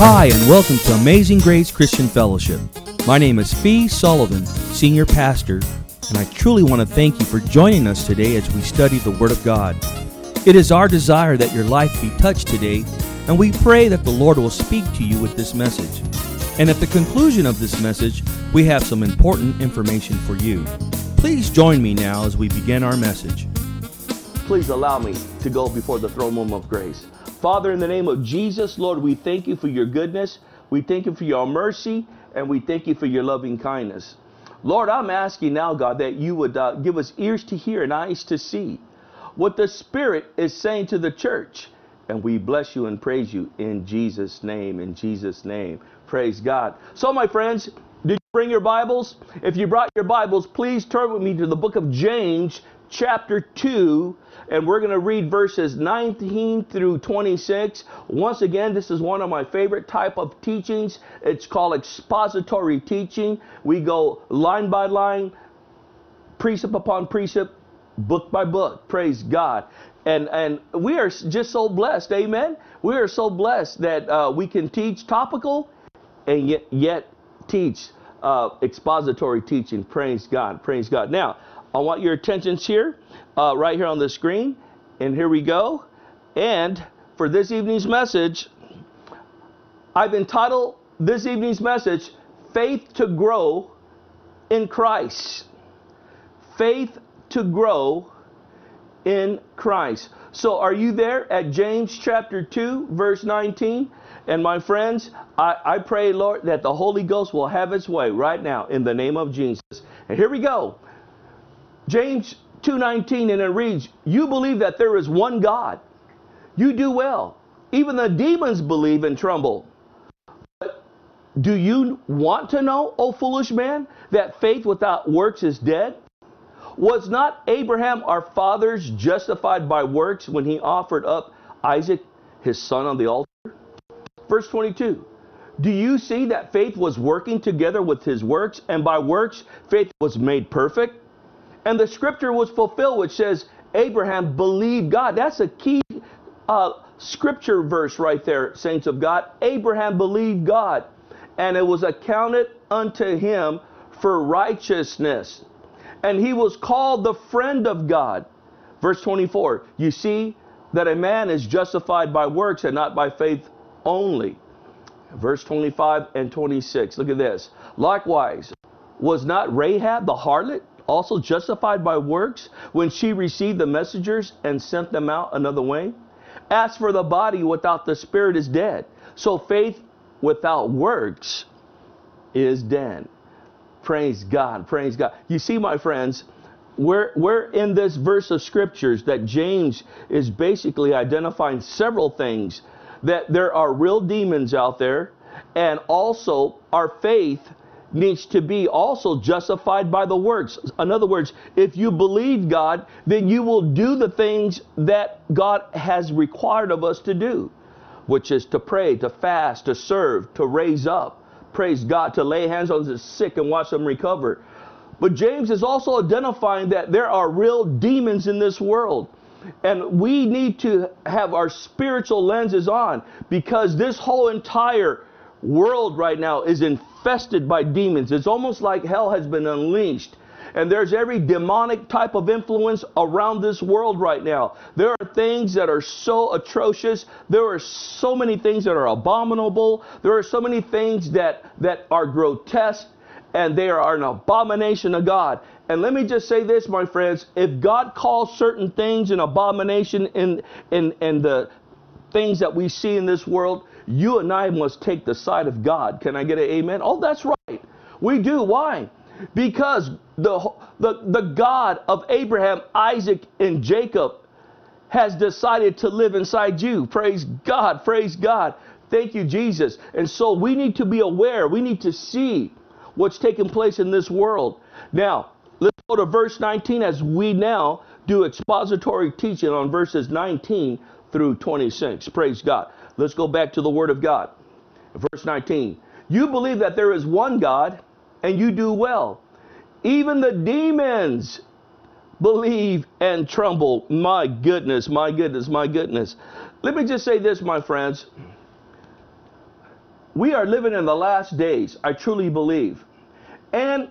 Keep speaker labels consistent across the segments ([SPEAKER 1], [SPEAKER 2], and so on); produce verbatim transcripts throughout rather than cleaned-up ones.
[SPEAKER 1] Hi, and welcome to Amazing Grace Christian Fellowship. My name is Fee Sullivan, Senior Pastor, and I truly want to thank you for joining us today as we study the Word of God. It is our desire that your life be touched today, and we pray that the Lord will speak to you with this message. And at the conclusion of this message, we have some important information for you. Please join me now as we begin our message.
[SPEAKER 2] Please allow me to go before the throne room of grace. Father, in the name of Jesus, Lord, we thank you for your goodness. We thank you for your mercy, and we thank you for your loving kindness. Lord, I'm asking now, God, that you would uh, give us ears to hear and eyes to see what the Spirit is saying to the church. And we bless you and praise you in Jesus' name, in Jesus' name. Praise God. So, my friends, did you bring your Bibles? If you brought your Bibles, please turn with me to the book of James, chapter two, and we're going to read verses nineteen through twenty-six. Once again, this is one of my favorite type of teachings. It's called expository teaching. We go line by line, precept upon precept, book by book. Praise God. And and we are just so blessed, amen? We are so blessed that uh, we can teach topical and yet, yet teach uh, expository teaching. Praise God, praise God. Now, I want your attentions here, uh, right here on the screen. And here we go. And for this evening's message, I've entitled this evening's message, Faith to Grow in Christ. Faith to Grow in Christ. So are you there at James chapter two, verse nineteen? And my friends, I, I pray, Lord, that the Holy Ghost will have its way right now in the name of Jesus. And here we go. James two nineteen, and it reads, you believe that there is one God. You do well. Even the demons believe and tremble. But do you want to know, O foolish man, that faith without works is dead? Was not Abraham our fathers justified by works when he offered up Isaac, his son, on the altar? Verse twenty-two, do you see that faith was working together with his works, and by works faith was made perfect? And the scripture was fulfilled, which says Abraham believed God. That's a key uh, scripture verse right there, saints of God. Abraham believed God, and it was accounted unto him for righteousness. And he was called the friend of God. Verse twenty-four, you see that a man is justified by works and not by faith only. Verse twenty-five and twenty-six, look at this. Likewise, was not Rahab the harlot also justified by works when she received the messengers and sent them out another way? As for the body without the spirit is dead, so faith without works is dead. Praise God, praise God. You see, my friends, we're, we're in this verse of scriptures that James is basically identifying several things, that there are real demons out there, and also our faith needs to be also justified by the works. In other words, if you believe God, then you will do the things that God has required of us to do, which is to pray, to fast, to serve, to raise up. Praise God, to lay hands on the sick and watch them recover. But James is also identifying that there are real demons in this world. And we need to have our spiritual lenses on, because this whole entire world right now is infested by demons. It's almost like hell has been unleashed. And there's every demonic type of influence around this world right now. There are things that are so atrocious. There are so many things that are abominable. There are so many things that, that are grotesque, and they are an abomination of God. And let me just say this, my friends. If God calls certain things an abomination in, in, in the things that we see in this world, you and I must take the side of God. Can I get an amen? Oh, that's right. We do. Why? Because the, the, the God of Abraham, Isaac, and Jacob has decided to live inside you. Praise God. Praise God. Thank you, Jesus. And so we need to be aware. We need to see what's taking place in this world. Now, let's go to verse nineteen as we now do expository teaching on verses nineteen through twenty-six. Praise God. Let's go back to the Word of God. Verse nineteen. You believe that there is one God, and you do well. Even the demons believe and tremble. My goodness, my goodness, my goodness. Let me just say this, my friends. we are living in the last days, I truly believe. And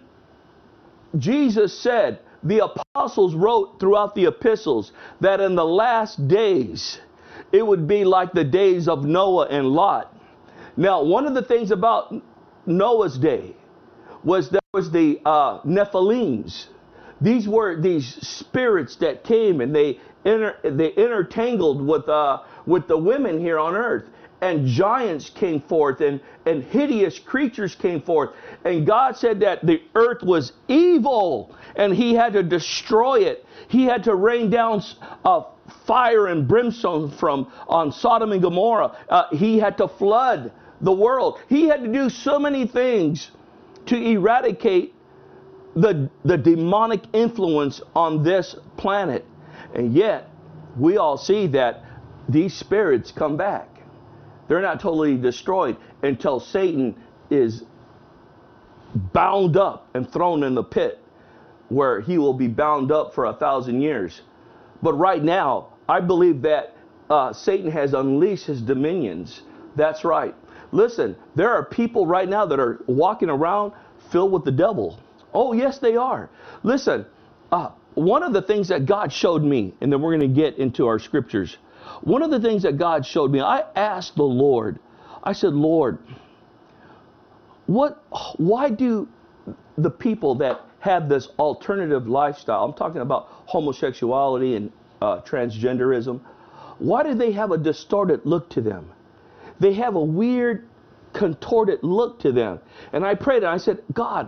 [SPEAKER 2] Jesus said, the apostles wrote throughout the epistles that in the last days, it would be like the days of Noah and Lot. Now, one of the things about Noah's day was there was the uh, Nephilims. These were these spirits that came and they inter- they intertangled with uh, with the women here on earth. And giants came forth and, and hideous creatures came forth. And God said that the earth was evil and he had to destroy it. He had to rain down uh, fire and brimstone from on Sodom and Gomorrah. Uh, he had to flood the world. He had to do so many things to eradicate the, the demonic influence on this planet. And yet, we all see that these spirits come back. They're not totally destroyed until Satan is bound up and thrown in the pit where he will be bound up for a thousand years. But right now, I believe that uh, Satan has unleashed his dominions. That's right. Listen, there are people right now that are walking around filled with the devil. Oh, yes, they are. Listen, uh, one of the things that God showed me, and then we're going to get into our scriptures. One of the things that God showed me, I asked the Lord, I said, Lord, what, why do the people that have this alternative lifestyle, I'm talking about homosexuality and uh, transgenderism, why do they have a distorted look to them? They have a weird, contorted look to them. And I prayed and I said, God,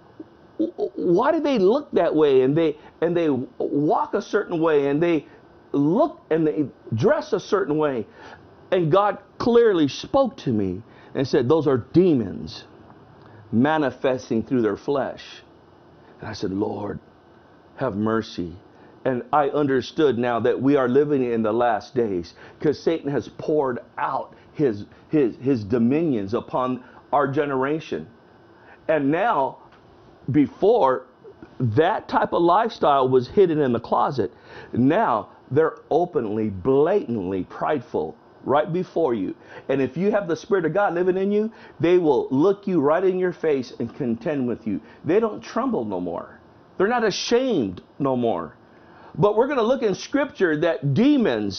[SPEAKER 2] why do they look that way? And they and they walk a certain way and they look and they dress a certain way. And God clearly spoke to me and said, those are demons manifesting through their flesh. And I said, Lord, have mercy. And I understood now that we are living in the last days because Satan has poured out his, his, his dominions upon our generation. And now, before, that type of lifestyle was hidden in the closet. Now, they're openly, blatantly prideful right before you. And if you have the Spirit of God living in you, they will look you right in your face and contend with you. They don't tremble no more. They're not ashamed no more. But we're going to look in Scripture that demons,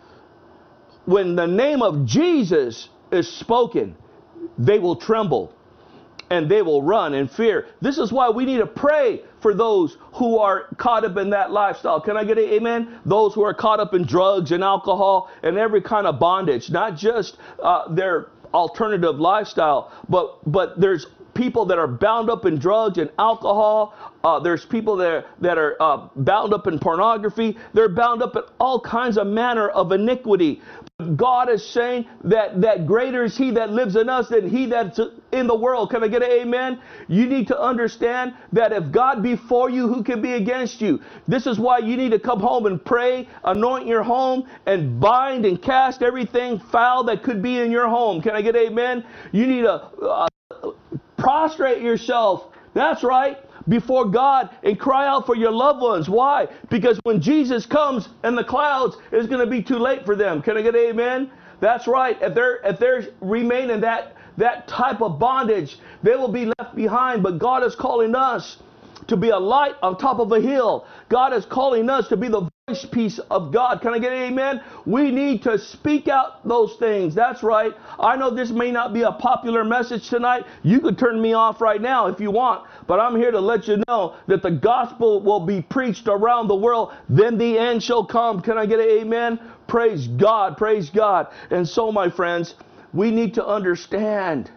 [SPEAKER 2] when the name of Jesus is spoken, they will tremble. And they will run in fear. This is why we need to pray for those who are caught up in that lifestyle. Can I get an amen? Those who are caught up in drugs and alcohol and every kind of bondage, not just uh, their alternative lifestyle, but but there's people that are bound up in drugs and alcohol. Uh, there's people that are, that are uh, bound up in pornography. They're bound up in all kinds of manner of iniquity. God is saying that, that greater is he that lives in us than he that's in the world. Can I get an amen? You need to understand that if God be for you, who can be against you? This is why you need to come home and pray, anoint your home, and bind and cast everything foul that could be in your home. Can I get an amen? You need to uh, prostrate yourself. That's right. Before God and cry out for your loved ones. Why? Because when Jesus comes in the clouds, it's going to be too late for them. Can I get an amen? That's right. If they're if they're remain in that that type of bondage, they will be left behind. But God is calling us to be a light on top of a hill. God is calling us to be the voice piece of God. Can I get an amen? We need to speak out those things. That's right. I know this may not be a popular message tonight. You could turn me off right now if you want. But I'm here to let you know that the gospel will be preached around the world. Then the end shall come. Can I get an amen? Praise God. Praise God. And so, my friends, we need to understand.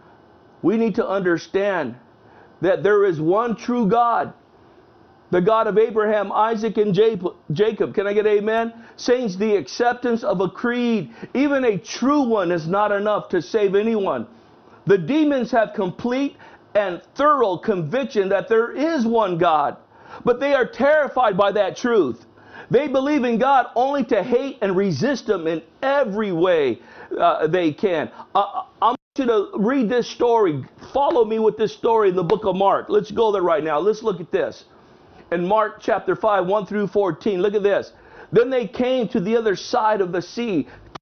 [SPEAKER 2] We need to understand that there is one true God. The God of Abraham, Isaac, and Jacob. Can I get amen? Saints, the acceptance of a creed, even a true one, is not enough to save anyone. The demons have complete and thorough conviction that there is one God, but they are terrified by that truth. They believe in God only to hate and resist Him in every way uh, they can. Uh, I want you to read this story. Follow me with this story in the book of Mark. Let's go there right now. Let's look at this. In Mark chapter five, one through fourteen, look at this. Then they came to the other side of the sea,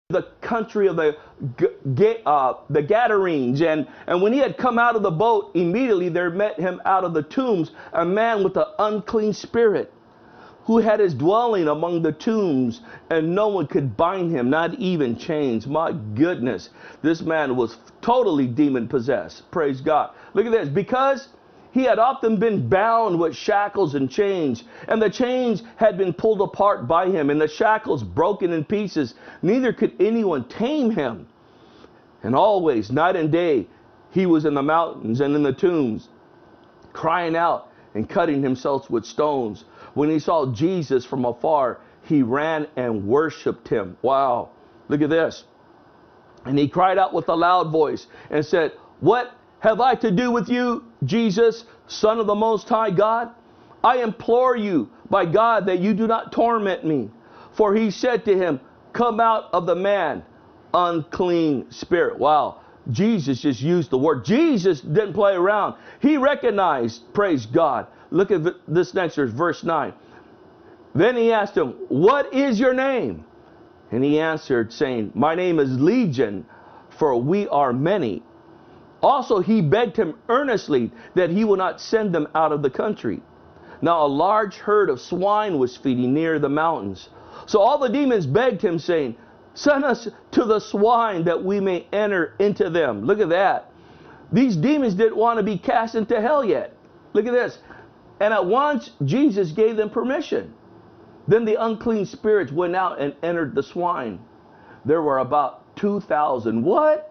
[SPEAKER 2] the country of the uh, the Gadarenes, and and when he had come out of the boat, immediately there met him out of the tombs a man with an unclean spirit, who had his dwelling among the tombs, and no one could bind him, not even chains. My goodness, this man was totally demon possessed. Praise God. Look at this. Because he had often been bound with shackles and chains, and the chains had been pulled apart by him, and the shackles broken in pieces. Neither could anyone tame him. And always, night and day, he was in the mountains and in the tombs, crying out and cutting himself with stones. When he saw Jesus from afar, he ran and worshiped him. Wow. Look at this. And he cried out with a loud voice and said, "What have I to do with you, Jesus, Son of the Most High God? I implore you by God that you do not torment me." For he said to him, "Come out of the man, unclean spirit." Wow. Jesus just used the word. Jesus didn't play around. He recognized, praise God. Look at this next verse, verse nine. Then he asked him, "What is your name?" And he answered, saying, "My name is Legion, for we are many." Also, he begged him earnestly that he would not send them out of the country. Now, a large herd of swine was feeding near the mountains. So all the demons begged him, saying, "Send us to the swine that we may enter into them." Look at that. These demons didn't want to be cast into hell yet. Look at this. And at once, Jesus gave them permission. Then the unclean spirits went out and entered the swine. There were about two thousand. What?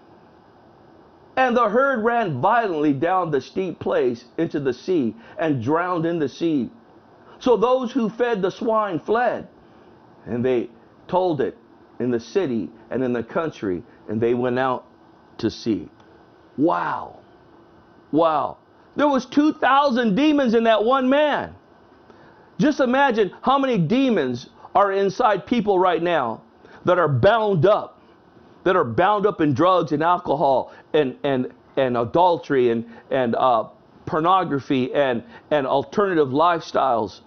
[SPEAKER 2] And the herd ran violently down the steep place into the sea and drowned in the sea. So those who fed the swine fled, and they told it in the city and in the country, and they went out to sea. Wow. Wow. There was two thousand demons in that one man. Just imagine how many demons are inside people right now that are bound up. that are bound up in drugs and alcohol and and and adultery and and uh, pornography and and alternative lifestyles.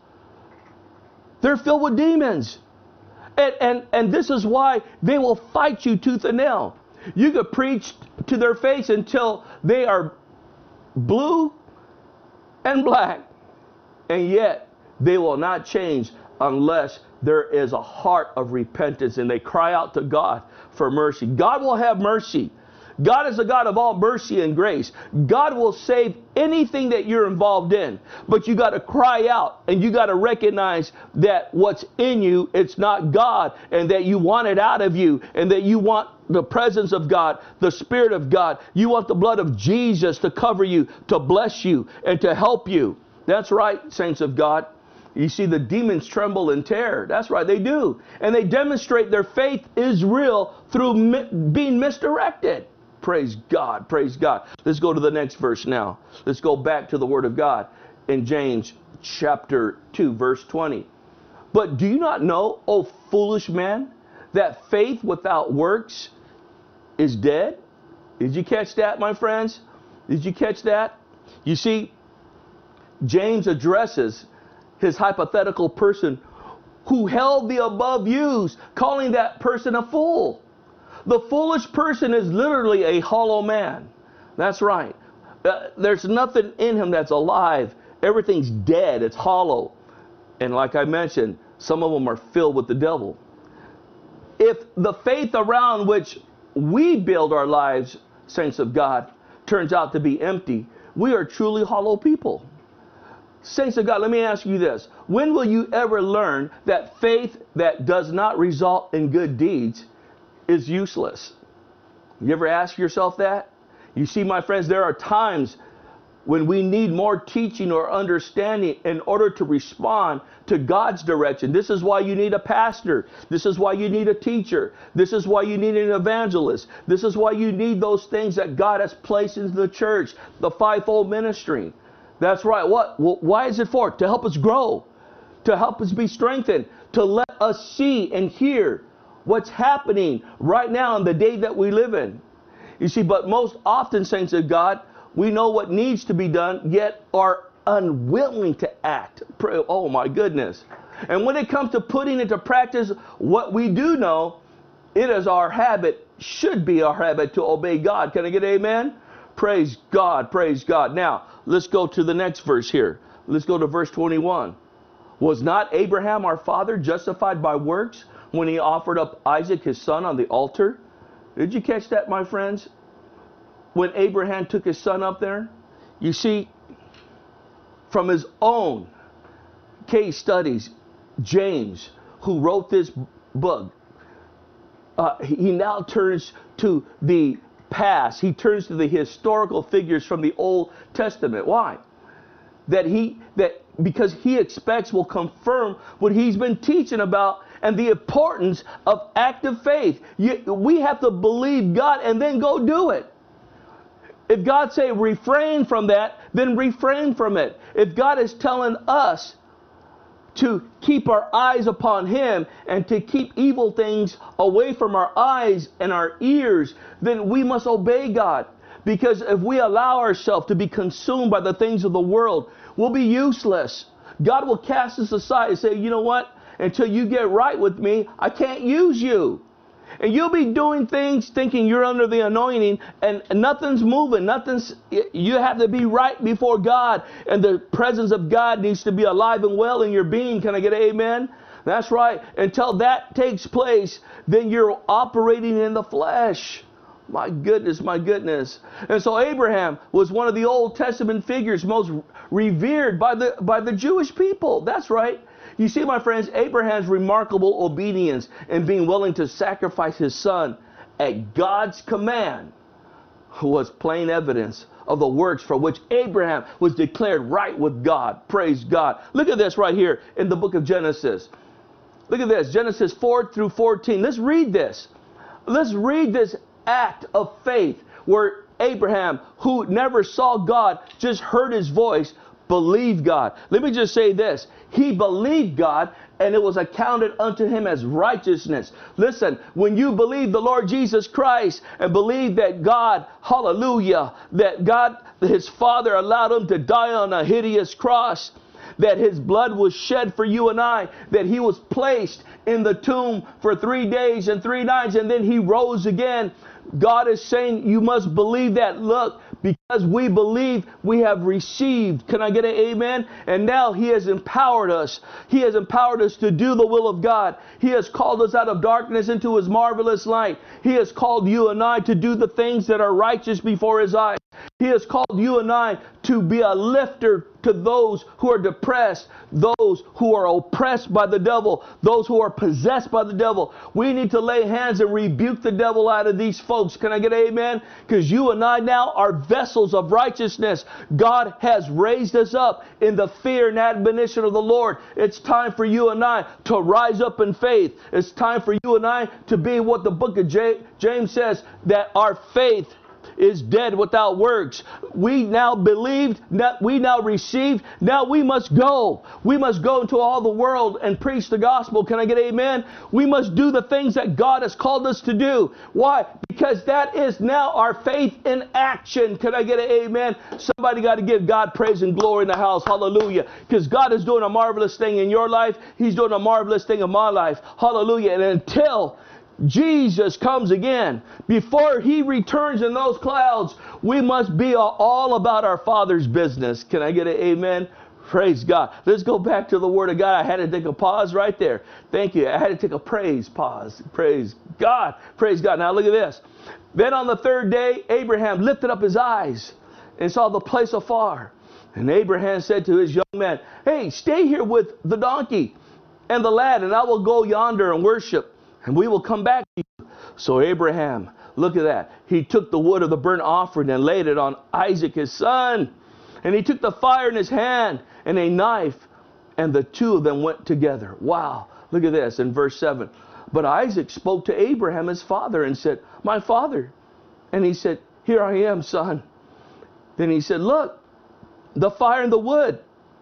[SPEAKER 2] They're filled with demons, and and and this is why they will fight you tooth and nail. You could preach to their face until they are blue and black, and yet they will not change unless there is a heart of repentance and they cry out to God for mercy. God will have mercy. God is a God of all mercy and grace. God will save anything that you're involved in. But you got to cry out, and you got to recognize that what's in you, it's not God, and that you want it out of you, and that you want the presence of God, the Spirit of God. You want the blood of Jesus to cover you, to bless you, and to help you. That's right, saints of God. You see, the demons tremble in terror. That's right, they do. And they demonstrate their faith is real through mi- being misdirected. Praise God, praise God. Let's go to the next verse now. Let's go back to the Word of God in James chapter two, verse twenty. But do you not know, O foolish man, that faith without works is dead? Did you catch that, my friends? Did you catch that? You see, James addresses his hypothetical person who held the above views, calling that person a fool. The foolish person is literally a hollow man. That's right. Uh, there's nothing in him that's alive. Everything's dead. It's hollow. And like I mentioned, some of them are filled with the devil. If the faith around which we build our lives, saints of God, turns out to be empty, we are truly hollow people. Saints of God, let me ask you this. When will you ever learn that faith that does not result in good deeds is useless? You ever ask yourself that? You see, my friends, there are times when we need more teaching or understanding in order to respond to God's direction. This is why you need a pastor. This is why you need a teacher. This is why you need an evangelist. This is why you need those things that God has placed into the church, the fivefold ministry. That's right. What? Well, why is it for? To help us grow, to help us be strengthened, to let us see and hear what's happening right now in the day that we live in. You see, but most often, saints of God, we know what needs to be done, yet are unwilling to act. Oh my goodness. And when it comes to putting into practice what we do know, it is our habit, should be our habit, to obey God. Can I get amen? Praise God, praise God. Now, let's go to the next verse here. Let's go to verse twenty-one. Was not Abraham our father justified by works when he offered up Isaac his son on the altar? Did you catch that, my friends? When Abraham took his son up there? You see, from his own case studies, James, who wrote this book, uh, he now turns to the past. He turns to the historical figures from the Old Testament. Why? That he, that because he expects will confirm what he's been teaching about and the importance of active faith. You, we have to believe God and then go do it. If God say refrain from that, then refrain from it. If God is telling us to keep our eyes upon Him and to keep evil things away from our eyes and our ears, then we must obey God. Because if we allow ourselves to be consumed by the things of the world, we'll be useless. God will cast us aside and say, you know what? Until you get right with me, I can't use you. And you'll be doing things thinking you're under the anointing and nothing's moving. Nothing's, you have to be right before God. And the presence of God needs to be alive and well in your being. Can I get an amen? That's right. Until that takes place, then you're operating in the flesh. My goodness, my goodness. And so Abraham was one of the Old Testament figures most revered by the, by the Jewish people. That's right. You see, my friends, Abraham's remarkable obedience and being willing to sacrifice his son at God's command was plain evidence of the works for which Abraham was declared right with God. Praise God. Look at this right here in the book of Genesis. Look at this, Genesis four through fourteen. Let's read this. Let's read this act of faith where Abraham, who never saw God, just heard his voice, believed God. Let me just say this. He believed God, and it was accounted unto him as righteousness. Listen, when you believe the Lord Jesus Christ and believe that God, hallelujah, that God, his Father allowed him to die on a hideous cross, that his blood was shed for you and I, that he was placed in the tomb for three days and three nights, and then he rose again. God is saying you must believe that. Look, because we believe, we have received. Can I get an amen? And now He has empowered us. He has empowered us to do the will of God. He has called us out of darkness into His marvelous light. He has called you and I to do the things that are righteous before His eyes. He has called you and I to be a lifter to those who are depressed, those who are oppressed by the devil, those who are possessed by the devil. We need to lay hands and rebuke the devil out of these folks. Can I get an amen? Because you and I now are vessels of righteousness. God has raised us up in the fear and admonition of the Lord. It's time for you and I to rise up in faith. It's time for you and I to be what the book of James says, that our faith is dead without works. We now believed, we now received, now we must go. We must go into all the world and preach the gospel. Can I get amen? We must do the things that God has called us to do. Why? Because that is now our faith in action. Can I get an amen? Somebody got to give God praise and glory in the house. Hallelujah. Because God is doing a marvelous thing in your life. He's doing a marvelous thing in my life. Hallelujah. And until Jesus comes again, before He returns in those clouds, we must be all about our Father's business. Can I get an amen? Praise God. Let's go back to the Word of God. I had to take a pause right there. Thank you. I had to take a praise pause. Praise God. Praise God. Now look at this. Then on the third day, Abraham lifted up his eyes and saw the place afar. And Abraham said to his young man, hey, stay here with the donkey and the lad, and I will go yonder and worship, and we will come back to you. So Abraham, look at that. He took the wood of the burnt offering and laid it on Isaac his son. And he took the fire in his hand and a knife, and the two of them went together. Wow. Look at this in verse seven. But Isaac spoke to Abraham his father and said, my father. And he said, here I am, son. Then he said, look, the fire and the wood,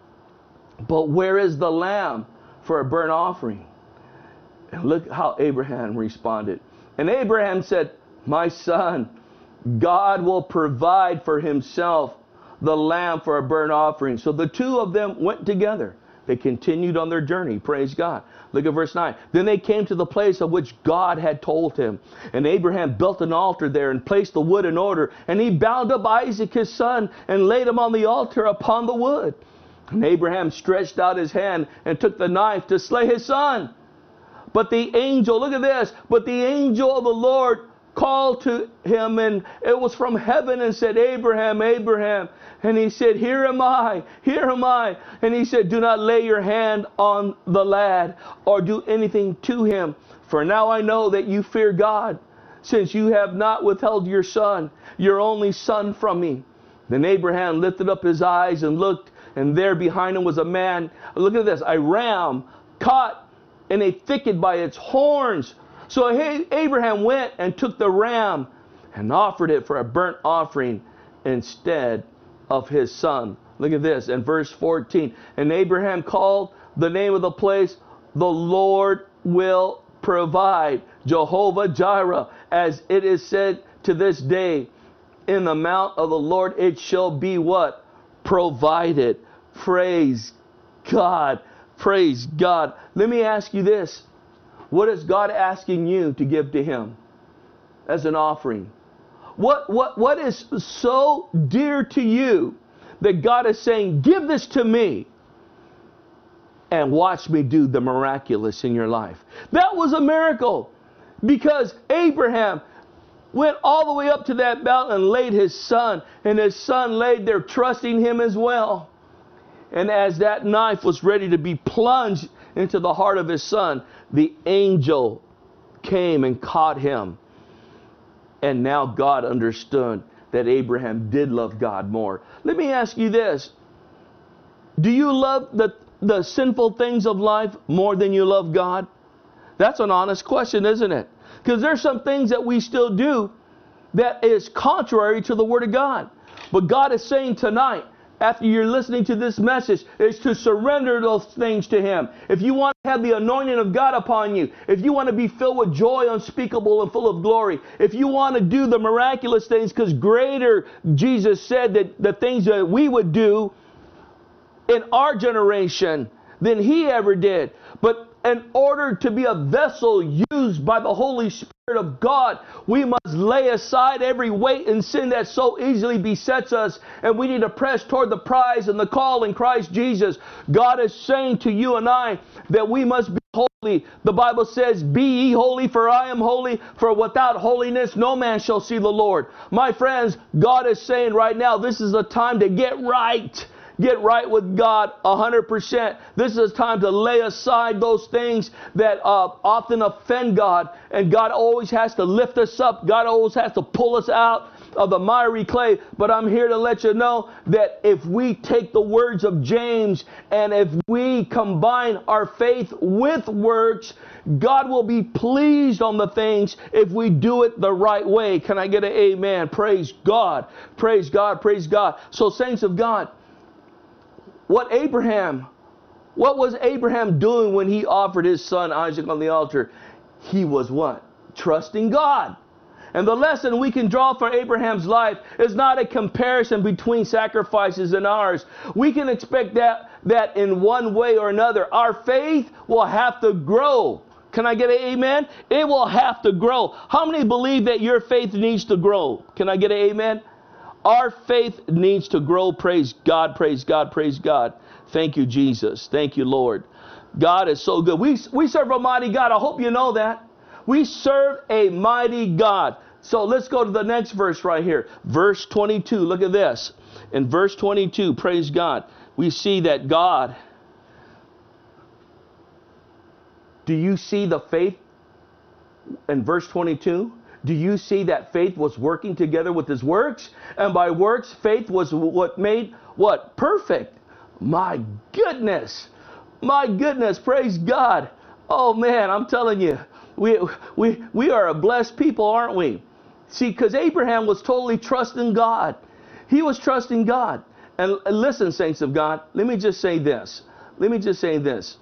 [SPEAKER 2] but where is the lamb for a burnt offering? And look how Abraham responded. And Abraham said, my son, God will provide for Himself the lamb for a burnt offering. So the two of them went together. They continued on their journey. Praise God. Look at verse nine. Then they came to the place of which God had told him. And Abraham built an altar there and placed the wood in order. And he bound up Isaac his son and laid him on the altar upon the wood. And Abraham stretched out his hand and took the knife to slay his son. But the angel, look at this, but the angel of the Lord called to him, and it was from heaven, and said, Abraham, Abraham. And he said, here am I, here am I. And he said, do not lay your hand on the lad or do anything to him. For now I know that you fear God, since you have not withheld your son, your only son, from me. Then Abraham lifted up his eyes and looked, and there behind him was a man, look at this, a ram caught in a thicket by its horns. So Abraham went and took the ram and offered it for a burnt offering instead of his son. Look at this in verse fourteen. And Abraham called the name of the place, the Lord will provide, Jehovah Jireh, as it is said to this day, in the mount of the Lord it shall be what? Provided. Praise God. Praise God. Let me ask you this. What is God asking you to give to him as an offering? What, what, what is so dear to you that God is saying, give this to me and watch me do the miraculous in your life? That was a miracle, because Abraham went all the way up to that mountain and laid his son, and his son laid there trusting him as well. And as that knife was ready to be plunged into the heart of his son, the angel came and caught him. And now God understood that Abraham did love God more. Let me ask you this. Do you love the, the sinful things of life more than you love God? That's an honest question, isn't it? Because there's some things that we still do that is contrary to the Word of God. But God is saying tonight, after you're listening to this message, is to surrender those things to Him. If you want to have the anointing of God upon you, if you want to be filled with joy unspeakable and full of glory, if you want to do the miraculous things, because greater, Jesus said, that the things that we would do in our generation than He ever did. But in order to be a vessel used by the Holy Spirit of God, we must lay aside every weight and sin that so easily besets us, and we need to press toward the prize and the call in Christ Jesus. God is saying to you and I that we must be holy. The Bible says, be ye holy, for I am holy, for without holiness no man shall see the Lord. My friends, God is saying right now, this is the time to get right. Get right with God one hundred percent. This is time to lay aside those things that uh, often offend God. And God always has to lift us up. God always has to pull us out of the miry clay. But I'm here to let you know that if we take the words of James and if we combine our faith with works, God will be pleased on the things if we do it the right way. Can I get an amen? Praise God. Praise God. Praise God. So, saints of God, What Abraham, what was Abraham doing when he offered his son Isaac on the altar? He was what? Trusting God. And the lesson we can draw from Abraham's life is not a comparison between sacrifices and ours. We can expect that, that in one way or another, our faith will have to grow. Can I get an amen? It will have to grow. How many believe that your faith needs to grow? Can I get an amen? Our faith needs to grow. Praise God, praise God, praise God. Thank you, Jesus. Thank you, Lord. God is so good. We, we serve a mighty God. I hope you know that. We serve a mighty God. So let's go to the next verse right here. Verse twenty-two. Look at this. In verse twenty-two, praise God, we see that God. Do you see the faith in verse twenty-two? Do you see that faith was working together with His works? And by works, faith was what made what? Perfect. My goodness. My goodness. Praise God. Oh man, I'm telling you, we, we, we are a blessed people, aren't we? See, because Abraham was totally trusting God. He was trusting God. And listen, saints of God, let me just say this. Let me just say this.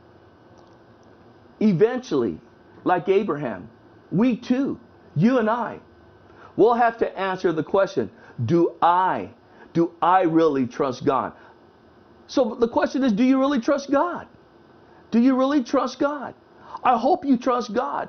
[SPEAKER 2] Eventually, like Abraham, we too, you and I, will have to answer the question, do I, do I really trust God? So the question is, do you really trust God? Do you really trust God? I hope you trust God.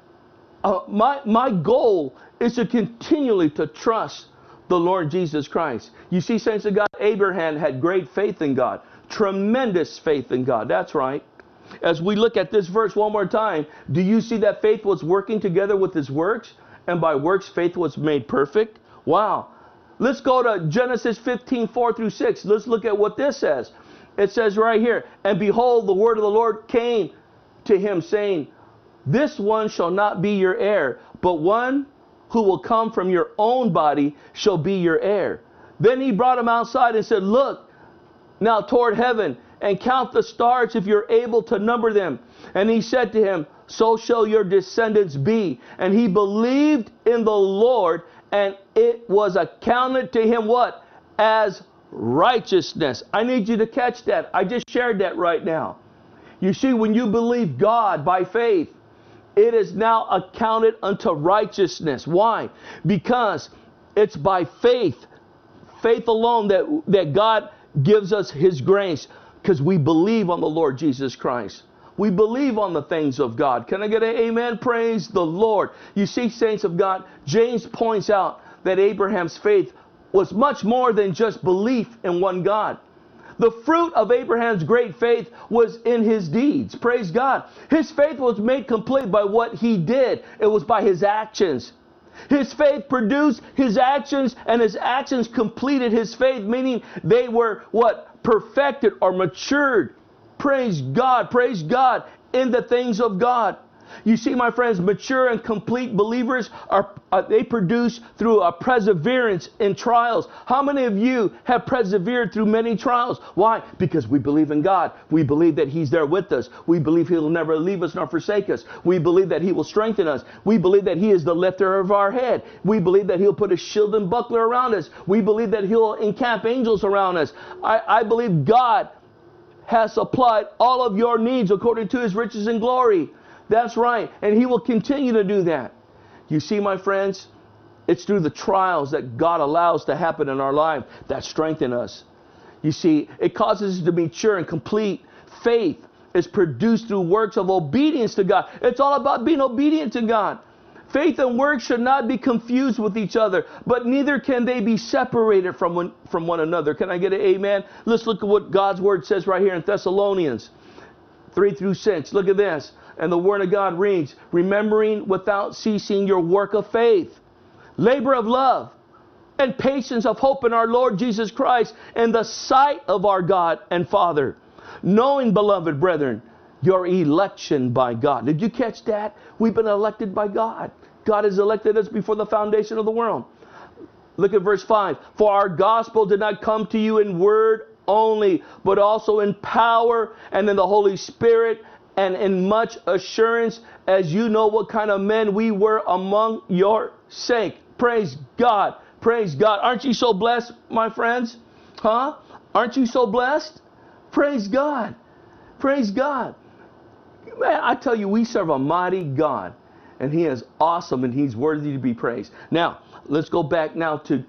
[SPEAKER 2] Uh, my, my goal is to continually to trust the Lord Jesus Christ. You see, saints of God, Abraham had great faith in God. Tremendous faith in God. That's right. As we look at this verse one more time, do you see that faith was working together with his works? And by works, faith was made perfect? Wow. Let's go to Genesis fifteen, four through six. Let's look at what this says. It says right here, and behold, the word of the Lord came to him, saying, this one shall not be your heir, but one who will come from your own body shall be your heir. Then he brought him outside and said, look now toward heaven and count the stars if you're able to number them. And he said to him, so shall your descendants be. And he believed in the Lord, and it was accounted to him what? As righteousness. I need you to catch that. I just shared that right now. You see, when you believe God by faith, it is now accounted unto righteousness. Why? Because it's by faith, faith alone, that, that God gives us his grace, because we believe on the Lord Jesus Christ. We believe on the things of God. Can I get an amen? Praise the Lord. You see, saints of God, James points out that Abraham's faith was much more than just belief in one God. The fruit of Abraham's great faith was in his deeds. Praise God. His faith was made complete by what he did. It was by his actions. His faith produced his actions, and his actions completed his faith, meaning they were what? Perfected or matured. Praise God. Praise God in the things of God. You see, my friends, mature and complete believers are uh, they produce through a perseverance in trials. How many of you have persevered through many trials? Why? Because we believe in God. We believe that he's there with us. We believe he'll never leave us nor forsake us. We believe that he will strengthen us. We believe that he is the lifter of our head. We believe that he'll put a shield and buckler around us. We believe that he'll encamp angels around us. I, I believe God has supplied all of your needs according to his riches and glory. That's right. And he will continue to do that. You see, my friends, it's through the trials that God allows to happen in our life that strengthen us. You see, it causes us to be mature and complete. Faith is produced through works of obedience to God. It's all about being obedient to God. Faith and works should not be confused with each other, but neither can they be separated from one, from one another. Can I get an amen? Let's look at what God's word says right here in Thessalonians three through six. Look at this. And the word of God reads, remembering without ceasing your work of faith, labor of love, and patience of hope in our Lord Jesus Christ, in the sight of our God and Father, knowing, beloved brethren, your election by God. Did you catch that? We've been elected by God. God has elected us before the foundation of the world. Look at verse five. For our gospel did not come to you in word only, but also in power and in the Holy Spirit, and in much assurance, as you know what kind of men we were among your sake. Praise God. Praise God. Aren't you so blessed, my friends? Huh? Aren't you so blessed? Praise God. Praise God. Man, I tell you, we serve a mighty God, and he is awesome, and he's worthy to be praised. Now, let's go back now to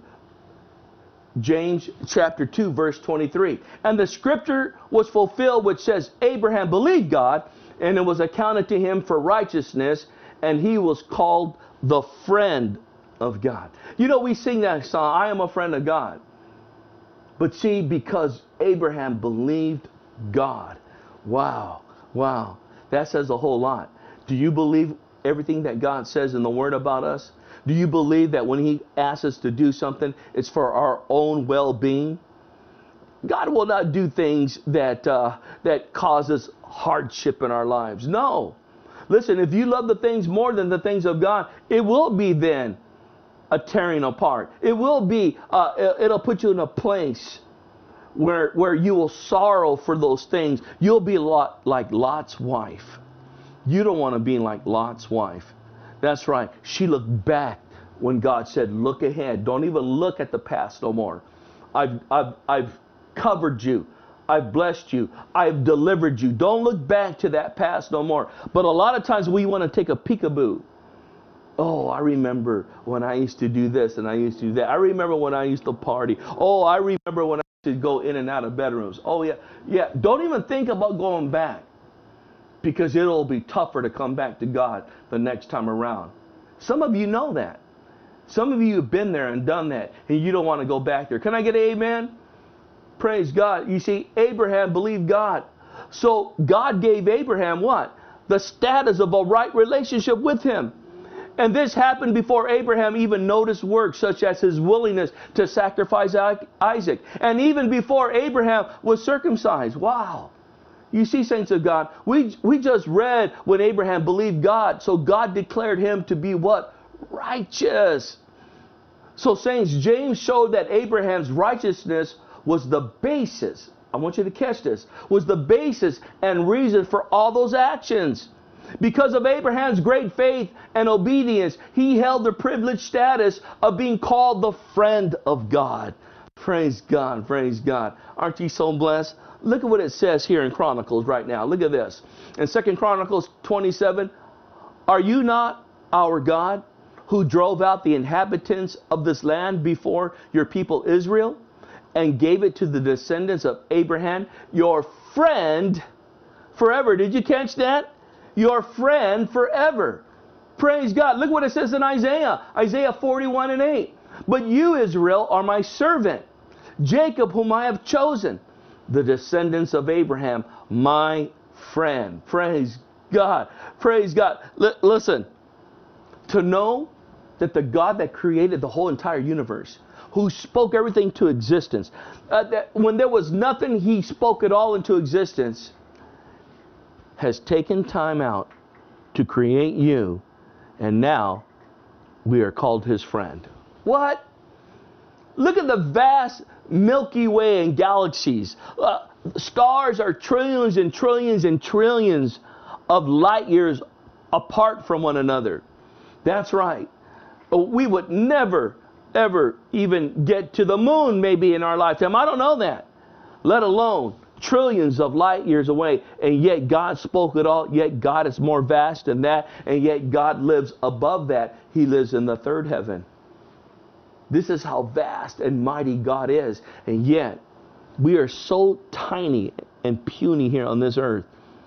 [SPEAKER 2] James chapter two, verse twenty-three. And the scripture was fulfilled, which says, Abraham believed God, and it was accounted to him for righteousness, and he was called the friend of God. You know, we sing that song, I am a friend of God. But see, because Abraham believed God. Wow, wow. That says a whole lot. Do you believe everything that God says in the Word about us? Do you believe that when he asks us to do something, it's for our own well-being? God will not do things that uh, that causes hardship in our lives. No. Listen, if you love the things more than the things of God, it will be then a tearing apart. It will be, uh, it'll put you in a place where, where you will sorrow for those things. You'll be a lot like Lot's wife. You don't want to be like Lot's wife. That's right. She looked back when God said, look ahead. Don't even look at the past no more. I've, I've, I've covered you. I've blessed you. I've delivered you. Don't look back to that past no more. But a lot of times we want to take a peekaboo. Oh, I remember when I used to do this and I used to do that. I remember when I used to party. Oh, I remember when I to go in and out of bedrooms. Oh, yeah. Yeah. Don't even think about going back, because it'll be tougher to come back to God the next time around. Some of you know that. Some of you have been there and done that, and you don't want to go back there. Can I get an amen? Praise God. You see, Abraham believed God. So God gave Abraham what? The status of a right relationship with him. And this happened before Abraham even noticed works such as his willingness to sacrifice Isaac. And even before Abraham was circumcised. Wow. You see, saints of God, we, we just read when Abraham believed God. So God declared him to be what? Righteous. So saints, James showed that Abraham's righteousness was the basis. I want you to catch this. Was the basis and reason for all those actions. Because of Abraham's great faith and obedience, he held the privileged status of being called the friend of God. Praise God, praise God. Aren't you so blessed? Look at what it says here in Chronicles right now. Look at this. In Second Chronicles twenty-seven, are you not our God who drove out the inhabitants of this land before your people Israel and gave it to the descendants of Abraham, your friend forever? Did you catch that? Your friend forever. Praise God. Look what it says in Isaiah. Isaiah forty-one and eight. But you, Israel, are my servant, Jacob, whom I have chosen, the descendants of Abraham, my friend. Praise God. Praise God. L- listen, to know that the God that created the whole entire universe, who spoke everything to existence, uh, that when there was nothing, he spoke it all into existence, has taken time out to create you, and now we are called his friend. What? Look at the vast Milky Way and galaxies. Uh, stars are trillions and trillions and trillions of light years apart from one another. That's right. We would never, ever even get to the moon maybe in our lifetime. I don't know that. Let alone trillions of light years away, and yet God spoke it all, yet God is more vast than that, and yet God lives above that. He lives in the third heaven. This is how vast and mighty God is, and yet we are so tiny and puny here on this earth.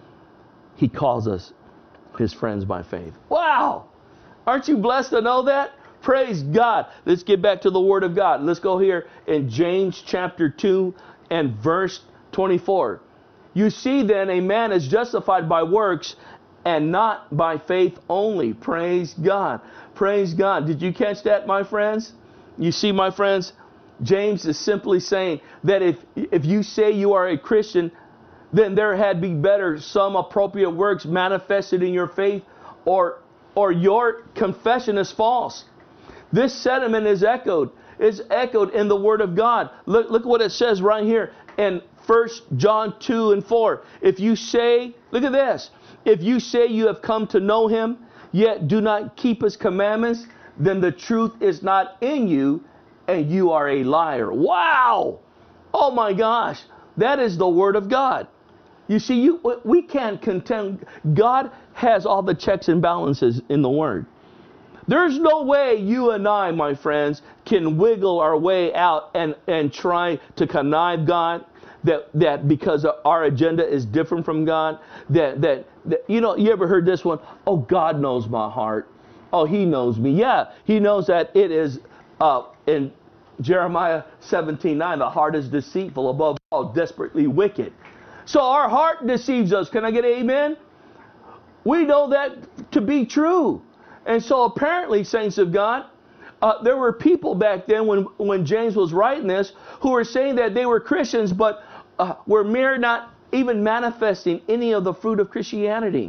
[SPEAKER 2] He calls us his friends by faith. Wow! Aren't you blessed to know that? Praise God. Let's get back to the Word of God. Let's go here in James chapter two and verse twenty-four. You see then, a man is justified by works and not by faith only. Praise God. Praise God. Did you catch that, my friends? You see, my friends, James is simply saying that if, if you say you are a Christian, then there had be better some appropriate works manifested in your faith, or, or your confession is false. This sentiment is echoed, is echoed in the Word of God. Look, look what it says right here in First John two and four. If you say, look at this, if you say you have come to know him, yet do not keep his commandments, then the truth is not in you, and you are a liar. Wow! Oh my gosh, that is the Word of God. You see, you we can't contend. God has all the checks and balances in the Word. There's no way you and I, my friends, can wiggle our way out and, and try to connive God, that, that because our agenda is different from God, that, that, that, you know, you ever heard this one? Oh, God knows my heart. Oh, he knows me. Yeah, he knows that it is, uh, in Jeremiah seventeen nine, the heart is deceitful above all, desperately wicked. So our heart deceives us. Can I get an amen? We know that to be true. And so apparently, saints of God, uh, there were people back then when, when James was writing this who were saying that they were Christians, but uh, were mere not even manifesting any of the fruit of Christianity.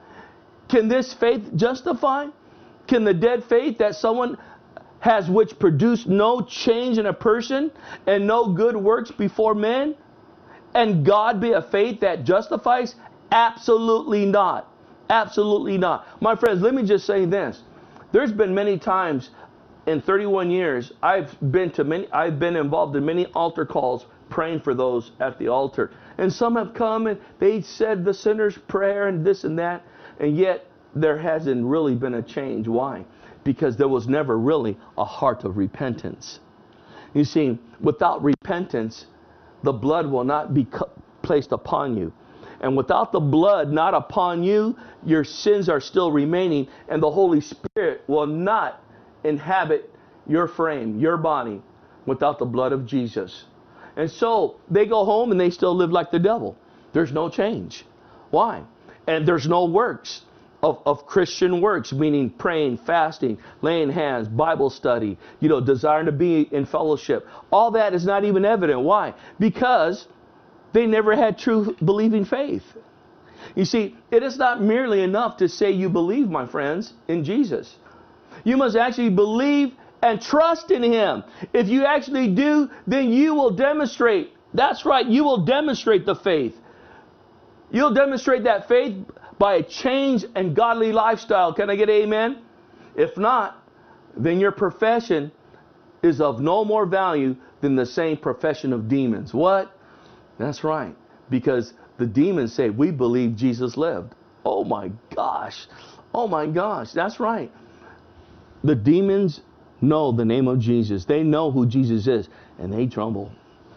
[SPEAKER 2] Can this faith justify? Can the dead faith that someone has which produced no change in a person and no good works before men, and God be a faith that justifies? Absolutely not. Absolutely not. My friends, let me just say this. There's been many times in thirty-one years, I've been to many, I've been involved in many altar calls praying for those at the altar. And some have come and they said the sinner's prayer and this and that, and yet there hasn't really been a change. Why? Because there was never really a heart of repentance. You see, without repentance, the blood will not be placed upon you. And without the blood not upon you, your sins are still remaining, and the Holy Spirit will not inhabit your frame, your body, without the blood of Jesus. And so they go home and they still live like the devil. There's no change. Why? And there's no works of, of Christian works, meaning praying, fasting, laying hands, Bible study, you know, desiring to be in fellowship. All that is not even evident. Why? Because they never had true believing faith. You see, it is not merely enough to say you believe, my friends, in Jesus. You must actually believe and trust in Him. If you actually do, then you will demonstrate. That's right, you will demonstrate the faith. You'll demonstrate that faith by a change and godly lifestyle. Can I get an amen? If not, then your profession is of no more value than the same profession of demons. What? That's right. Because the demons say, we believe Jesus lived. Oh my gosh. Oh my gosh. That's right. The demons know the name of Jesus. They know who Jesus is, and they tremble.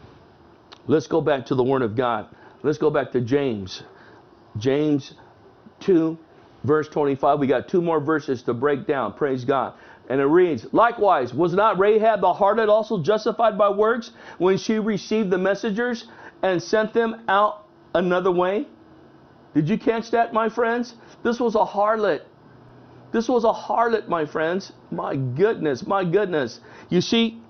[SPEAKER 2] Let's go back to the Word of God. Let's go back to James. James two, verse twenty-five. We got two more verses to break down. Praise God. And it reads, likewise, was not Rahab the harlot also justified by works when she received the messengers and sent them out another way? Did you catch that, my friends? This was a harlot. This was a harlot, my friends. My goodness, my goodness. You see,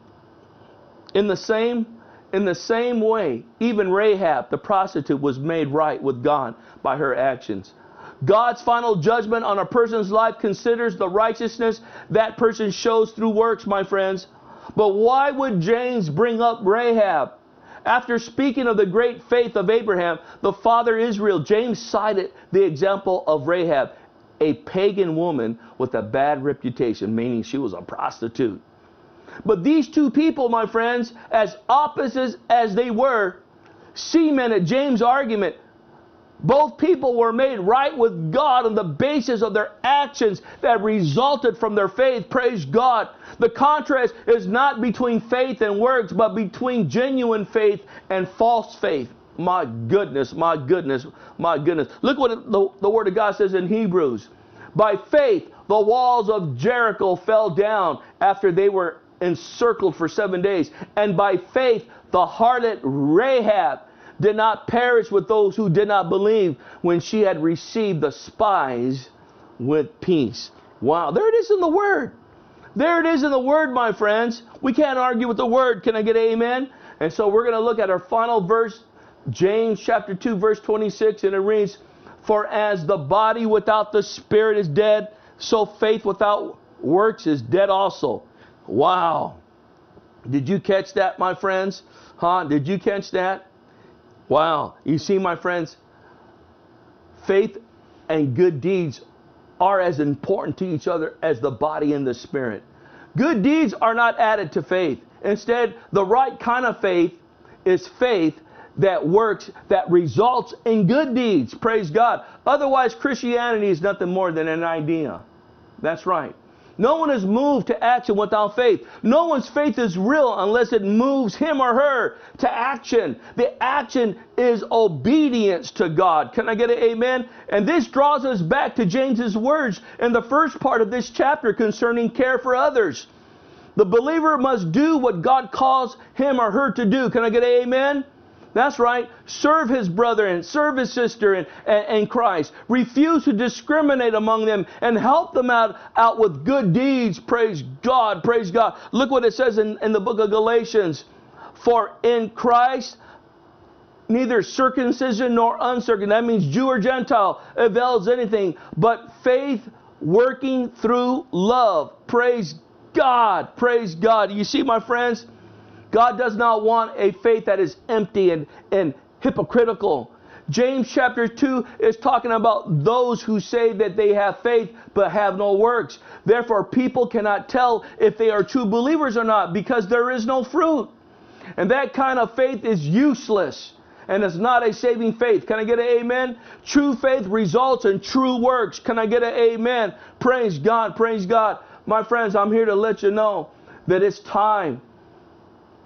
[SPEAKER 2] in the same, in the same way, even Rahab, the prostitute, was made right with God by her actions. God's final judgment on a person's life considers the righteousness that person shows through works, my friends. But why would James bring up Rahab? After speaking of the great faith of Abraham, the father Israel, James cited the example of Rahab, a pagan woman with a bad reputation, meaning she was a prostitute. But these two people, my friends, as opposites as they were, cemented James' argument. Both people were made right with God on the basis of their actions that resulted from their faith. Praise God. The contrast is not between faith and works, but between genuine faith and false faith. My goodness, my goodness, my goodness. Look what the, the Word of God says in Hebrews. By faith, the walls of Jericho fell down after they were encircled for seven days. And by faith, the harlot Rahab did not perish with those who did not believe when she had received the spies with peace. Wow, there it is in the Word. There it is in the Word, my friends. We can't argue with the Word. Can I get an amen? And so we're going to look at our final verse, James chapter two, verse twenty-six, and it reads, for as the body without the spirit is dead, so faith without works is dead also. Wow. Did you catch that, my friends? Huh? Did you catch that? Wow. You see, my friends, faith and good deeds are as important to each other as the body and the spirit. Good deeds are not added to faith. Instead, the right kind of faith is faith that works, that results in good deeds. Praise God. Otherwise, Christianity is nothing more than an idea. That's right. No one is moved to action without faith. No one's faith is real unless it moves him or her to action. The action is obedience to God. Can I get an amen? And this draws us back to James's words in the first part of this chapter concerning care for others. The believer must do what God calls him or her to do. Can I get an amen? That's right. Serve his brother and serve his sister in, in, in Christ. Refuse to discriminate among them and help them out, out with good deeds. Praise God. Praise God. Look what it says in, in the book of Galatians. For in Christ, neither circumcision nor uncircumcision, that means Jew or Gentile, avails anything, but faith working through love. Praise God. Praise God. You see, my friends, God does not want a faith that is empty and, and hypocritical. James chapter two is talking about those who say that they have faith but have no works. Therefore, people cannot tell if they are true believers or not because there is no fruit. And that kind of faith is useless and it's not a saving faith. Can I get an amen? True faith results in true works. Can I get an amen? Praise God. Praise God. My friends, I'm here to let you know that it's time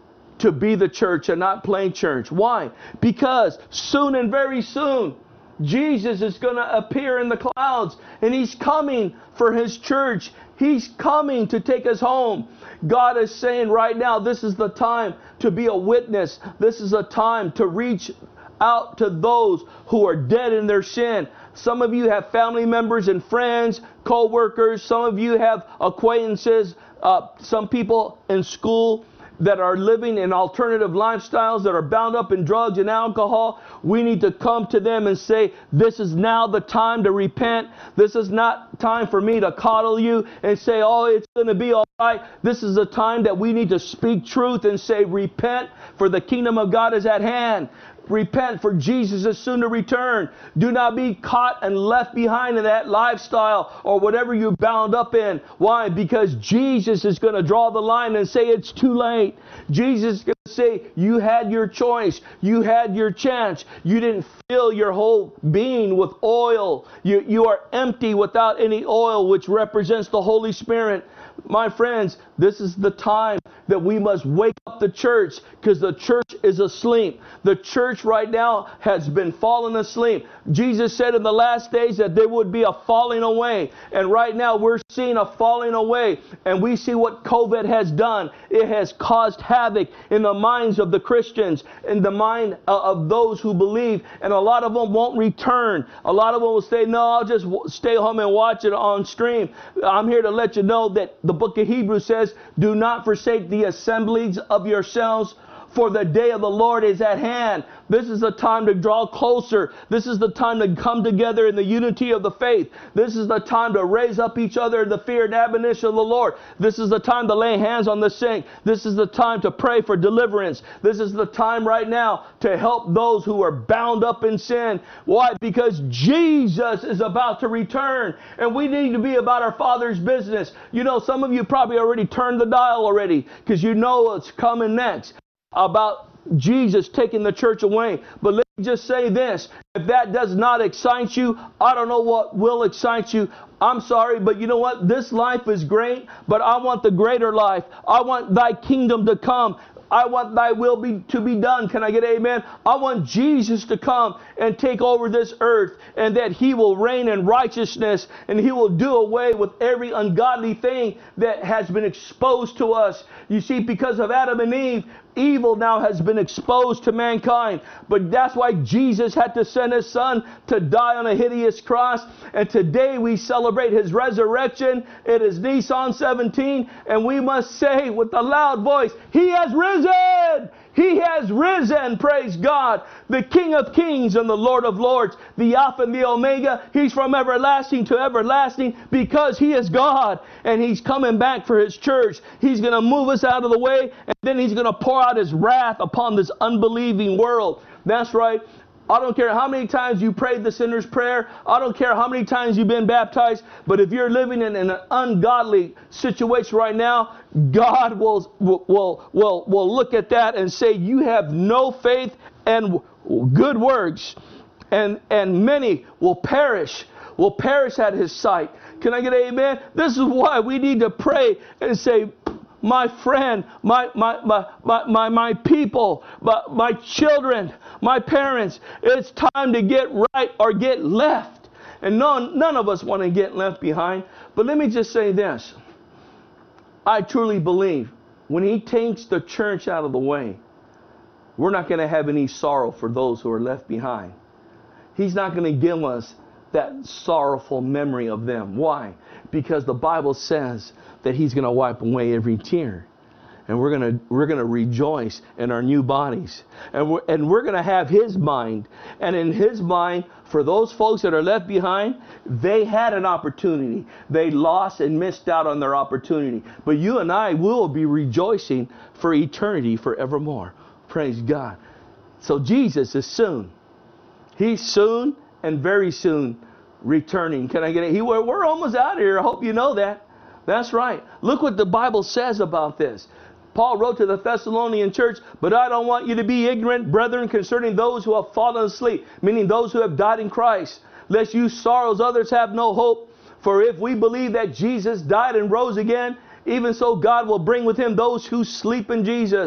[SPEAKER 2] to be the church and not playing church. Why? Because soon and very soon, Jesus is going to appear in the clouds, and He's coming for His church. He's coming to take us home. God is saying right now, this is the time to be a witness. This is a time to reach out to those who are dead in their sin. Some of you have family members and friends, co-workers. Some of you have acquaintances, uh, some people in school that are living in alternative lifestyles, that are bound up in drugs and alcohol. We need to come to them and say, this is now the time to repent. This is not time for me to coddle you and say, oh, it's going to be all right. This is a time that we need to speak truth and say, repent, for the kingdom of God is at hand. Repent, for Jesus is soon to return. Do not be caught and left behind in that lifestyle or whatever you're bound up in. Why? Because Jesus is going to draw the line and say it's too late. Jesus is going to say, you had your choice. You had your chance. You didn't fill your whole being with oil. You, you are empty without any oil, which represents the Holy Spirit. My friends, this is the time that we must wake up the church, because the church is asleep. The church right now has been fallen asleep. Jesus said in the last days that there would be a falling away. And right now we're seeing a falling away. And we see what COVID has done. It has caused havoc in the minds of the Christians, in the mind of those who believe. And a lot of them won't return. A lot of them will say, no, I'll just stay home and watch it on stream. I'm here to let you know that the book of Hebrews says, do not forsake the assemblies of yourselves, for the day of the Lord is at hand. This is the time to draw closer. This is the time to come together in the unity of the faith. This is the time to raise up each other in the fear and admonition of the Lord. This is the time to lay hands on the sick. This is the time to pray for deliverance. This is the time right now to help those who are bound up in sin. Why? Because Jesus is about to return, and we need to be about our Father's business. You know, some of you probably already turned the dial already, because you know what's coming next about Jesus taking the church away. But let me just say this. If that does not excite you, I don't know what will excite you. I'm sorry, but you know what? This life is great, but I want the greater life. I want thy kingdom to come. I want thy will be to be done. Can I get amen? I want Jesus to come and take over this earth, and that He will reign in righteousness, and He will do away with every ungodly thing that has been exposed to us. You see, because of Adam and Eve, evil now has been exposed to mankind. But that's why Jesus had to send His Son to die on a hideous cross. And today we celebrate His resurrection. It is Nissan seventeen. And we must say with a loud voice, He has risen! He has risen, praise God, the King of Kings and the Lord of Lords, the Alpha and the Omega. He's from everlasting to everlasting, because He is God, and He's coming back for His church. He's going to move us out of the way, and then He's going to pour out His wrath upon this unbelieving world. That's right. I don't care how many times you prayed the sinner's prayer. I don't care how many times you've been baptized. But if you're living in an ungodly situation right now, God will, will, will, will look at that and say, you have no faith and good works. And, and many will perish, will perish at His sight. Can I get an amen? This is why we need to pray and say, my friend, my my my my my, my people, my, my children, my parents, it's time to get right or get left. And none, none of us want to get left behind. But let me just say this. I truly believe when He takes the church out of the way, we're not going to have any sorrow for those who are left behind. He's not going to give us that sorrowful memory of them. Why? Because the Bible says that He's going to wipe away every tear. And we're going to we're going to rejoice in our new bodies. And we're, and we're going to have His mind. And in His mind, for those folks that are left behind, they had an opportunity. They lost and missed out on their opportunity. But you and I will be rejoicing for eternity forevermore. Praise God. So Jesus is soon. He's soon and very soon returning. Can I get it? He, we're, we're almost out of here. I hope you know that. That's right. Look what the Bible says about this. Paul wrote to the Thessalonian church, but I don't want you to be ignorant, brethren, concerning those who have fallen asleep, meaning those who have died in Christ, lest you sorrows others have no hope. For if we believe that Jesus died and rose again, even so God will bring with Him those who sleep in Jesus.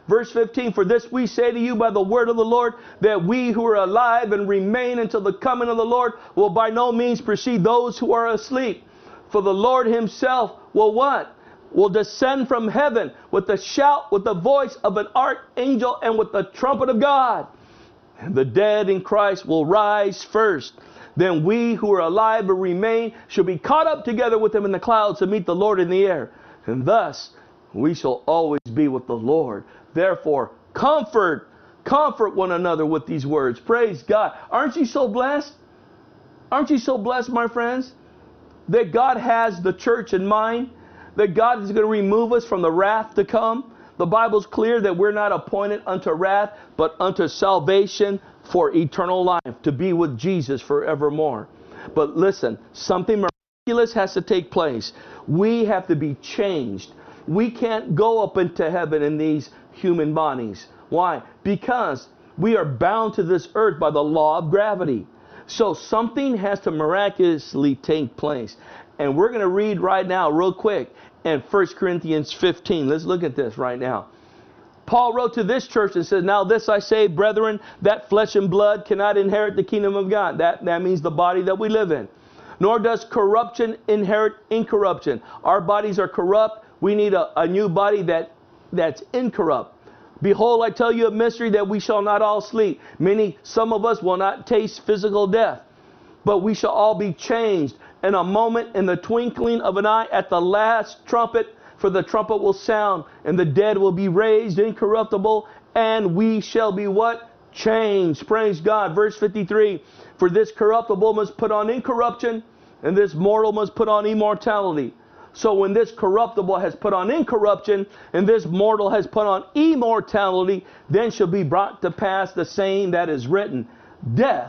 [SPEAKER 2] Verse fifteen, for this we say to you by the word of the Lord, that we who are alive and remain until the coming of the Lord will by no means precede those who are asleep. For the Lord himself will what? Will descend from heaven with the shout, with the voice of an archangel, and with the trumpet of God. And the dead in Christ will rise first. Then we who are alive and remain shall be caught up together with him in the clouds to meet the Lord in the air. And thus we shall always be with the Lord. Therefore, comfort, comfort one another with these words. Praise God. Aren't you so blessed? Aren't you so blessed, my friends? That God has the church in mind. That God is going to remove us from the wrath to come. The Bible's clear that we're not appointed unto wrath, but unto salvation for eternal life, to be with Jesus forevermore. But listen, something miraculous has to take place. We have to be changed. We can't go up into heaven in these human bodies. Why? Because we are bound to this earth by the law of gravity. So something has to miraculously take place. And we're going to read right now, real quick, in First Corinthians fifteen. Let's look at this right now. Paul wrote to this church and says, now this I say, brethren, that flesh and blood cannot inherit the kingdom of God. That, that means the body that we live in. Nor does corruption inherit incorruption. Our bodies are corrupt. We need a, a new body that, that's incorrupt. Behold, I tell you a mystery, that we shall not all sleep. Many, some of us will not taste physical death, but we shall all be changed in a moment, in the twinkling of an eye, at the last trumpet. For the trumpet will sound, and the dead will be raised incorruptible, and we shall be what? Changed. Praise God. Verse fifty-three, for this corruptible must put on incorruption, and this mortal must put on immortality. So when this corruptible has put on incorruption, and this mortal has put on immortality, then shall be brought to pass the saying that is written, death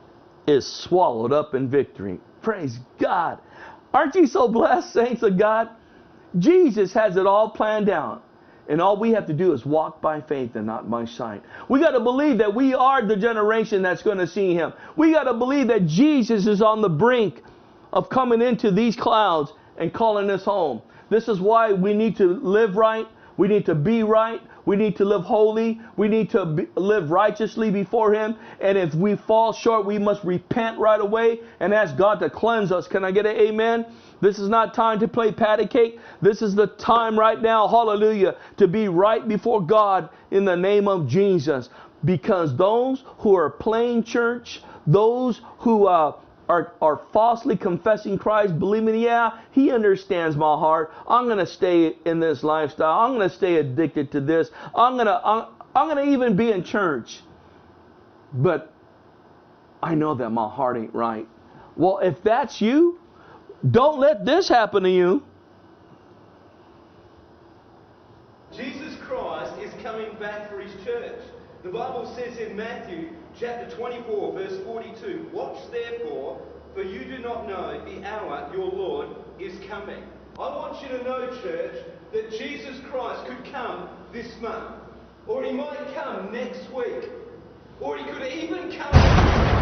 [SPEAKER 2] is swallowed up in victory. Praise God. Aren't you so blessed, saints of God? Jesus has it all planned out. And all we have to do is walk by faith and not by sight. We got to believe that we are the generation that's going to see him. We got to believe that Jesus is on the brink of coming into these clouds and calling us home. This is why we need to live right. We need to be right. We need to live holy. We need to be, live righteously before him. And if we fall short, we must repent right away and ask God to cleanse us. Can I get an amen? This is not time to play patty cake. This is the time right now, hallelujah, to be right before God in the name of Jesus. Because those who are playing church, those who uh, are, are falsely confessing Christ, believing, yeah, he understands my heart. I'm going to stay in this lifestyle. I'm going to stay addicted to this. I'm going to I'm, I'm going to even be in church. But I know that my heart ain't right. Well, if that's you, don't let this happen to you.
[SPEAKER 3] Jesus Christ is coming back for his church. The Bible says in Matthew chapter twenty-four, verse forty-two, watch therefore, for you do not know the hour your Lord is coming. I want you to know, church, that Jesus Christ could come this month, or he might come next week, or he could even come...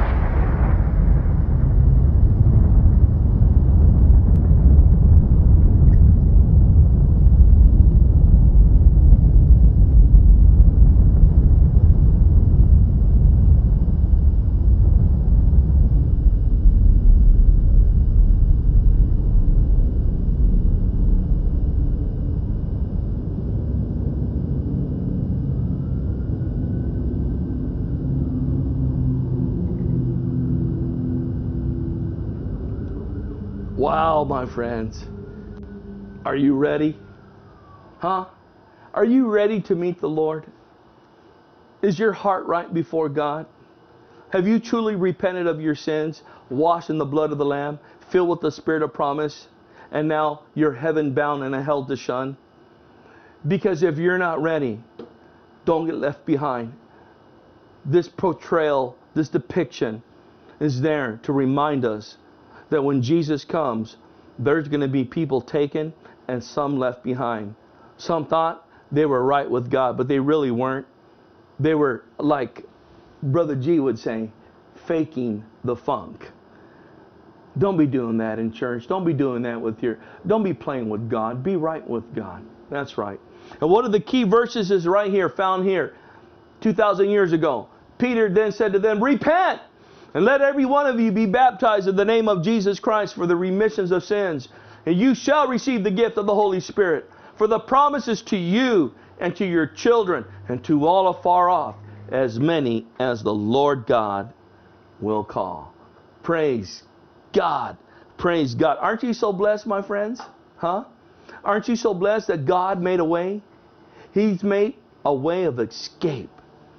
[SPEAKER 2] Wow, my friends. Are you ready? Huh? Are you ready to meet the Lord? Is your heart right before God? Have you truly repented of your sins, washed in the blood of the Lamb, filled with the Spirit of promise, and now you're heaven bound and a hell to shun? Because if you're not ready, don't get left behind. This portrayal, this depiction is there to remind us that when Jesus comes, there's going to be people taken and some left behind. Some thought they were right with God, but they really weren't. They were, like Brother G would say, faking the funk. Don't be doing that in church. Don't be doing that with your, don't be playing with God. Be right with God. That's right. And one of the key verses is right here, found here, two thousand years ago. Peter then said to them, repent, and let every one of you be baptized in the name of Jesus Christ for the remissions of sins, and you shall receive the gift of the Holy Spirit. For the promise is to you and to your children and to all afar off, as many as the Lord God will call. Praise God. Praise God. Aren't you so blessed, my friends? Huh? Aren't you so blessed that God made a way? He's made a way of escape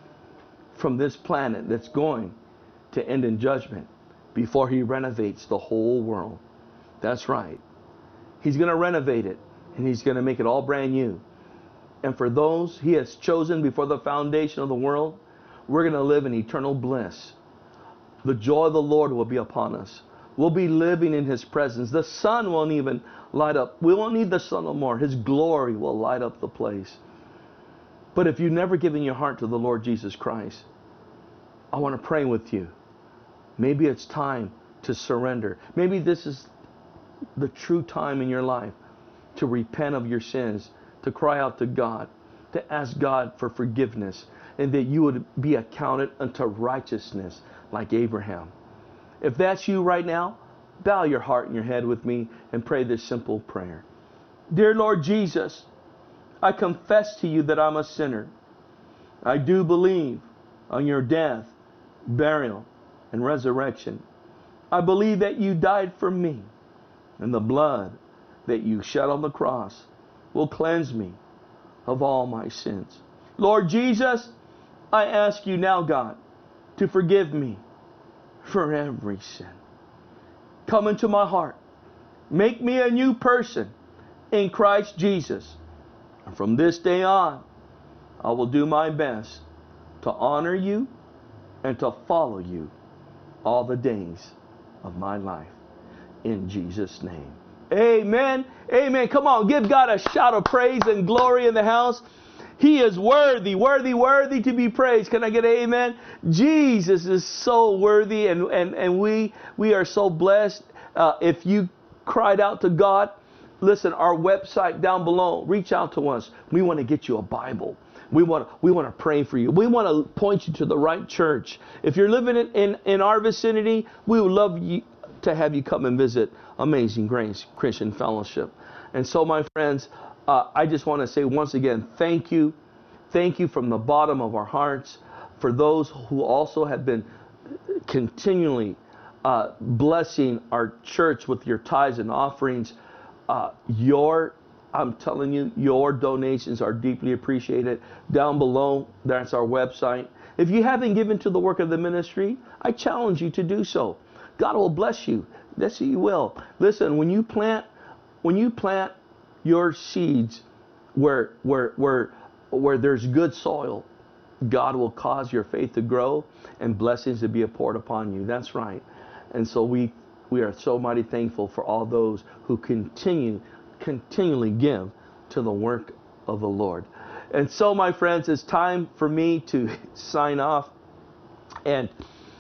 [SPEAKER 2] from this planet that's going to end in judgment before He renovates the whole world. That's right. He's going to renovate it, and He's going to make it all brand new. And for those He has chosen before the foundation of the world, we're going to live in eternal bliss. The joy of the Lord will be upon us. We'll be living in His presence. The sun won't even light up. We won't need the sun no more. His glory will light up the place. But if you've never given your heart to the Lord Jesus Christ, I want to pray with you. Maybe it's time to surrender. Maybe this is the true time in your life to repent of your sins, to cry out to God, to ask God for forgiveness, and that you would be accounted unto righteousness like Abraham. If that's you right now, bow your heart and your head with me and pray this simple prayer. Dear Lord Jesus, I confess to you that I'm a sinner. I do believe on your death, burial, and resurrection. I believe that you died for me, and the blood that you shed on the cross will cleanse me of all my sins. Lord Jesus, I ask you now, God, to forgive me for every sin. Come into my heart. Make me a new person in Christ Jesus. And from this day on, I will do my best to honor you and to follow you all the days of my life. In Jesus' name. Amen. Amen. Come on, give God a shout of praise and glory in the house. He is worthy, worthy, worthy to be praised. Can I get an amen? Jesus is so worthy, and, and, and we, we are so blessed. Uh, if you cried out to God, listen, our website down below, reach out to us. We want to get you a Bible. We want, we want to pray for you. We want to point you to the right church. If you're living in, in, in our vicinity, we would love you to have you come and visit Amazing Grace Christian Fellowship. And so, my friends, uh, I just want to say once again, thank you. Thank you from the bottom of our hearts for those who also have been continually uh, blessing our church with your tithes and offerings. Uh, your I'm telling you, your donations are deeply appreciated. Down below, that's our website. If you haven't given to the work of the ministry, I challenge you to do so. God will bless you. Yes, He will. Listen, when you plant, when you plant your seeds where where where where there's good soil, God will cause your faith to grow and blessings to be poured upon you. That's right. And so we we are so mighty thankful for all those who continue continually give to the work of the Lord. And so, my friends, it's time for me to sign off. And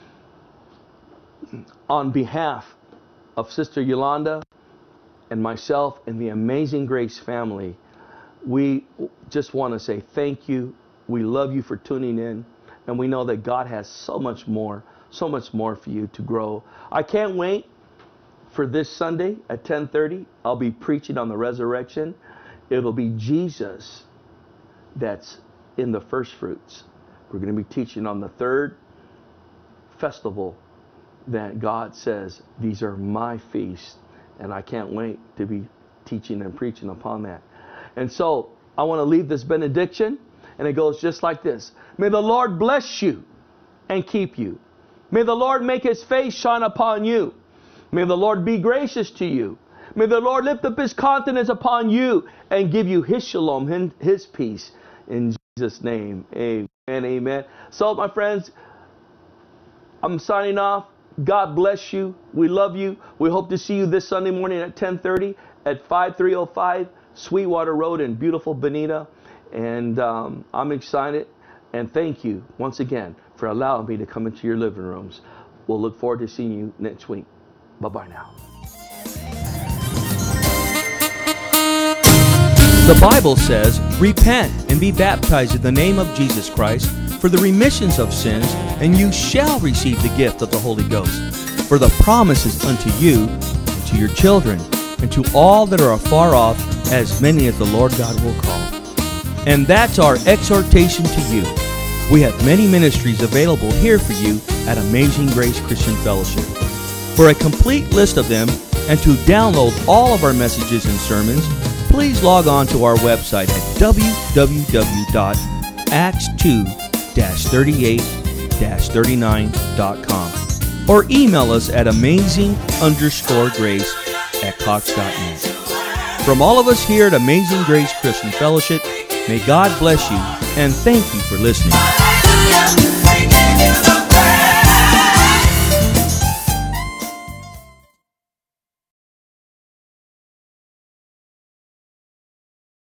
[SPEAKER 2] on behalf of Sister Yolanda and myself and the Amazing Grace family, we just want to say thank you. We love you for tuning in, and we know that God has so much more, so much more for you to grow. I can't wait for this Sunday at ten thirty. I'll be preaching on the resurrection. It'll be Jesus that's in the first fruits. We're going to be teaching on the third festival that God says, these are my feasts, and I can't wait to be teaching and preaching upon that. And so I want to leave this benediction, and it goes just like this. May the Lord bless you and keep you. May the Lord make His face shine upon you. May the Lord be gracious to you. May the Lord lift up His countenance upon you and give you His shalom, His peace. In Jesus' name, amen, amen. So, my friends, I'm signing off. God bless you. We love you. We hope to see you this Sunday morning at ten thirty at five three oh five Sweetwater Road in beautiful Bonita. And um, I'm excited. And thank you once again for allowing me to come into your living rooms. We'll look forward to seeing you next week. Bye-bye now.
[SPEAKER 1] The Bible says, "Repent and be baptized in the name of Jesus Christ for the remissions of sins, and you shall receive the gift of the Holy Ghost. For the promise is unto you, and to your children, and to all that are afar off, as many as the Lord God will call." And that's our exhortation to you. We have many ministries available here for you at Amazing Grace Christian Fellowship. For a complete list of them and to download all of our messages and sermons, please log on to our website at w w w dot acts two dash thirty-eight dash thirty-nine dot com or email us at amazing underscore grace at cox dot net. From all of us here at Amazing Grace Christian Fellowship, may God bless you and thank you for listening.